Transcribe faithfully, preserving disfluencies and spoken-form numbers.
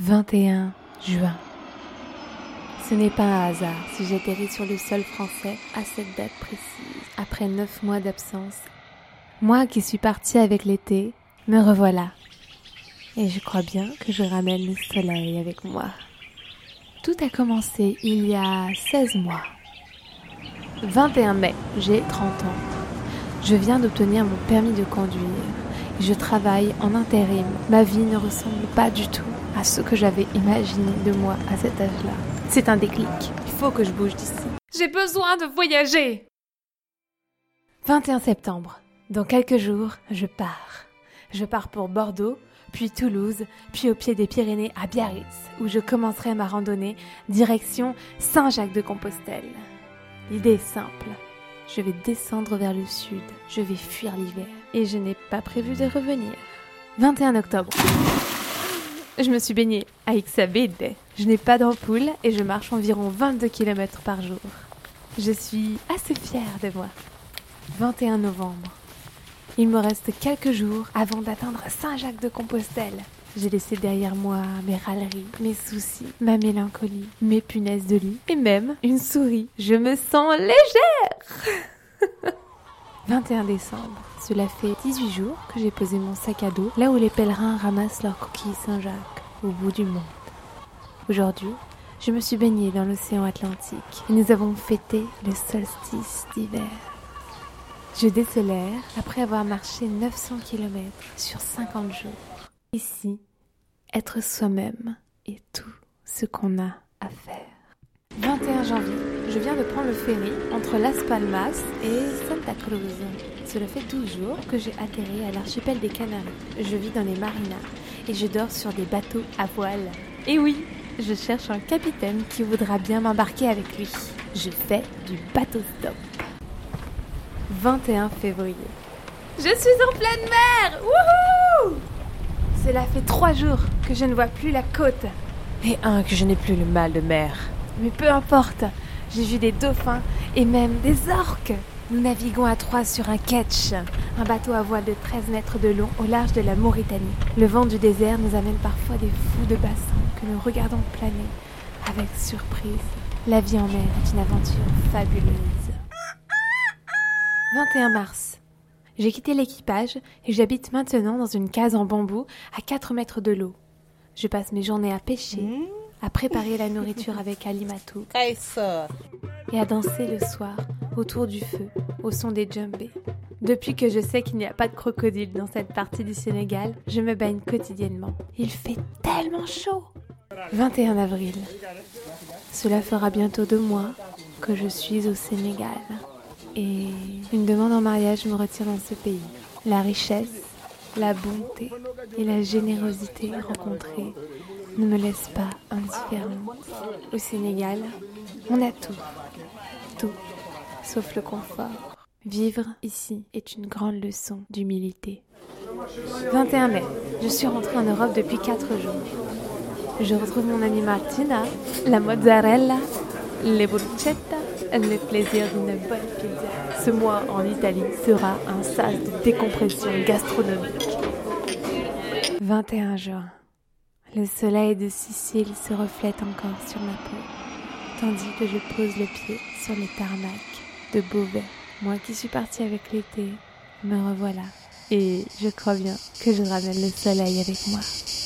vingt et un juin. Ce n'est pas un hasard si j'atterris sur le sol français à cette date précise, après neuf mois d'absence. Moi qui suis partie avec l'été, me revoilà. Et je crois bien que je ramène le soleil avec moi. Tout a commencé il y a seize mois. vingt et un mai, j'ai trente ans. Je viens d'obtenir mon permis de conduire. Je travaille en intérim. Ma vie ne ressemble pas du tout à ce que j'avais imaginé de moi à cet âge-là. C'est un déclic. Il faut que je bouge d'ici. J'ai besoin de voyager. vingt et un septembre. Dans quelques jours, je pars. Je pars pour Bordeaux, puis Toulouse, puis au pied des Pyrénées à Biarritz, où je commencerai ma randonnée direction Saint-Jacques-de-Compostelle. L'idée est simple. Je vais descendre vers le sud, je vais fuir l'hiver et je n'ai pas prévu de revenir. vingt et un octobre. Je me suis baignée à Ixabede. Je n'ai pas d'ampoule et je marche environ vingt-deux kilomètres par jour. Je suis assez fière de moi. vingt et un novembre. Il me reste quelques jours avant d'atteindre Saint-Jacques-de-Compostelle. J'ai laissé derrière moi mes râleries, mes soucis, ma mélancolie, mes punaises de lit et même une souris. Je me sens légère. vingt et un décembre. Cela fait dix-huit jours que j'ai posé mon sac à dos là où les pèlerins ramassent leurs coquilles Saint-Jacques, au bout du monde. Aujourd'hui, je me suis baignée dans l'océan Atlantique et nous avons fêté le solstice d'hiver. Je décélère après avoir marché neuf cents kilomètres sur cinquante jours. Ici, être soi-même est tout ce qu'on a à faire. vingt et un janvier, je viens de prendre le ferry entre Las Palmas et Santa Cruz. Cela fait douze jours que j'ai atterri à l'archipel des Canaries. Je vis dans les marinas et je dors sur des bateaux à voile. Et oui, je cherche un capitaine qui voudra bien m'embarquer avec lui. Je fais du bateau stop. vingt et un février. Je suis en pleine mer. Wouhou! Cela fait trois jours que je ne vois plus la côte. Et un, que je n'ai plus le mal de mer. Mais peu importe, j'ai vu des dauphins et même des orques. Nous naviguons à trois sur un ketch, un bateau à voile de treize mètres de long au large de la Mauritanie. Le vent du désert nous amène parfois des fous de bassin que nous regardons planer avec surprise. La vie en mer est une aventure fabuleuse. vingt et un mars. J'ai quitté l'équipage et j'habite maintenant dans une case en bambou à quatre mètres de l'eau. Je passe mes journées à pêcher, à préparer la nourriture avec Alimatou et à danser le soir autour du feu au son des djembés. Depuis que je sais qu'il n'y a pas de crocodile dans cette partie du Sénégal, je me baigne quotidiennement. Il fait tellement chaud. vingt et un avril. Cela fera bientôt deux mois que je suis au Sénégal. Et une demande en mariage me retient dans ce pays. La richesse, la bonté et la générosité rencontrées ne me laissent pas indifférente. Au Sénégal, on a tout. Tout, sauf le confort. Vivre ici est une grande leçon d'humilité. vingt et un mai. Je suis rentrée en Europe depuis quatre jours. Je retrouve mon amie Martina, la mozzarella, les bruschetta, le plaisir d'une bonne pizza. Ce mois en Italie sera un sas de décompression gastronomique. vingt et un juin. Le soleil de Sicile se reflète encore sur ma peau, tandis que je pose le pied sur les tarmacs de Beauvais. Moi qui suis partie avec l'été, me revoilà. Et je crois bien que je ramène le soleil avec moi.